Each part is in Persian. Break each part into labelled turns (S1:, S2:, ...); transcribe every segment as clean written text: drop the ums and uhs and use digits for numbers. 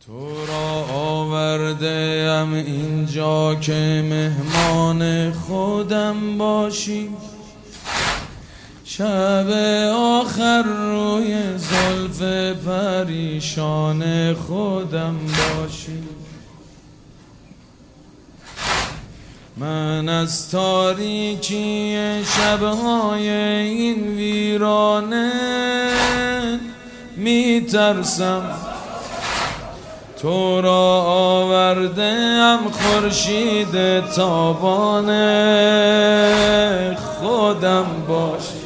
S1: تو را آورده‌ام اینجا که مهمان خودم باشی، شب آخر روی زلف پریشان خودم باشی. من از تاریکی شبهای این ویرانه میترسم، تو را آورده‌ام خورشید تابان خودم باشی.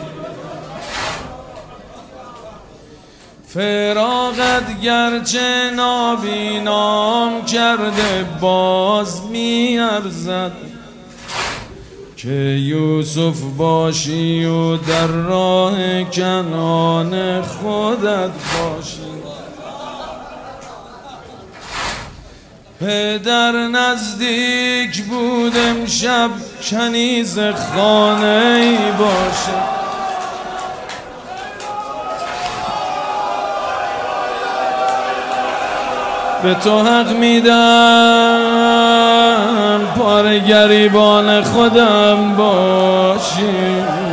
S1: فراقت گرچه نابینام کرده باز میارزد که یوسف باشی و در راه کنعان خودت باشی. پدر نزدیک بود امشب کنیز خانه ای باشه، به تو حق میدم پاره گریبان خودم باشی.